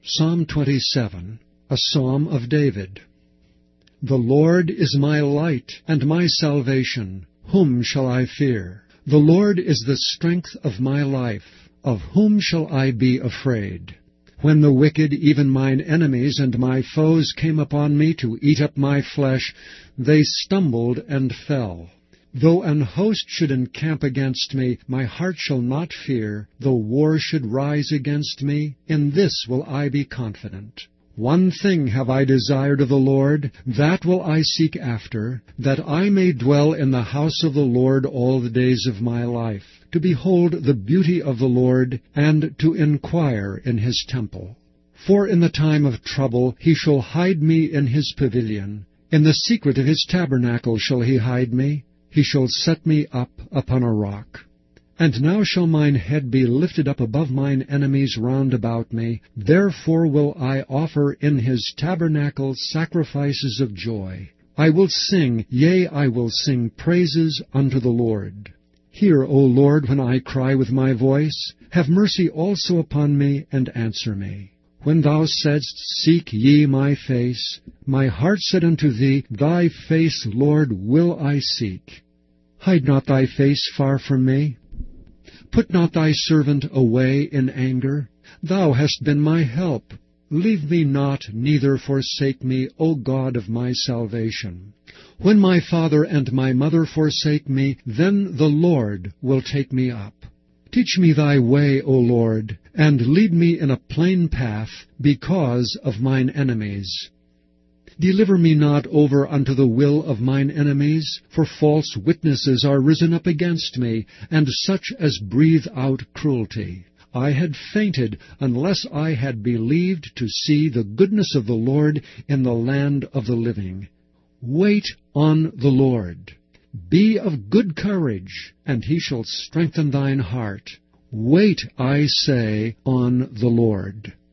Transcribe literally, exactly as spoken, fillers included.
Psalm twenty-seven, a psalm of David. The Lord is my light and my salvation. Whom shall I fear? The Lord is the strength of my life. Of whom shall I be afraid? When the wicked, even mine enemies and my foes, came upon me to eat up my flesh, they stumbled and fell. Though an host should encamp against me, my heart shall not fear. Though war should rise against me, in this will I be confident. One thing have I desired of the Lord, that will I seek after, that I may dwell in the house of the Lord all the days of my life, to behold the beauty of the Lord, and to inquire in his temple. For in the time of trouble he shall hide me in his pavilion. In the secret of his tabernacle shall he hide me. He shall set me up upon a rock. And now shall mine head be lifted up above mine enemies round about me. Therefore will I offer in his tabernacle sacrifices of joy. I will sing, yea, I will sing praises unto the Lord. Hear, O Lord, when I cry with my voice. Have mercy also upon me, and answer me. When thou saidst, Seek ye my face, my heart said unto thee, Thy face, Lord, will I seek. Hide not thy face far from me. Put not thy servant away in anger. Thou hast been my help. Leave me not, neither forsake me, O God of my salvation. When my father and my mother forsake me, then the Lord will take me up. Teach me thy way, O Lord, and lead me in a plain path because of mine enemies. Deliver me not over unto the will of mine enemies, for false witnesses are risen up against me, and such as breathe out cruelty. I had fainted unless I had believed to see the goodness of the Lord in the land of the living. Wait on the Lord. Be of good courage, and he shall strengthen thine heart. Wait, I say, on the Lord.